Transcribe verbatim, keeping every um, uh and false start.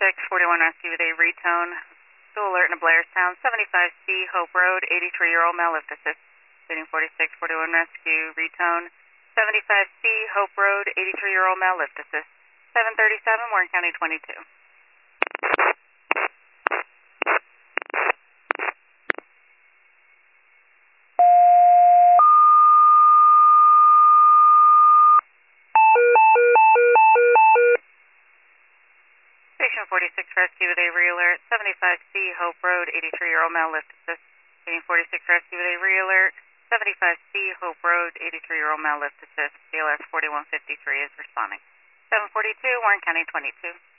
forty-six forty-one rescue with a retone. Dual alert in Blairstown, seventy-five C Hope Road, eighty-three-year-old male lift assist. Leading forty-six forty-one rescue, retone. seventy-five C Hope Road, eighty-three-year-old male lift assist. seven thirty-seven, Warren County twenty-two. Station forty-six rescue with a re-alert, seventy-five C Hope Road, eighty-three-year-old male lift assist. Station forty-six rescue with a re-alert, seventy-five C Hope Road, eighty-three-year-old male lift assist. C L S forty-one fifty-three is responding. seven forty-two, Warren County twenty-two.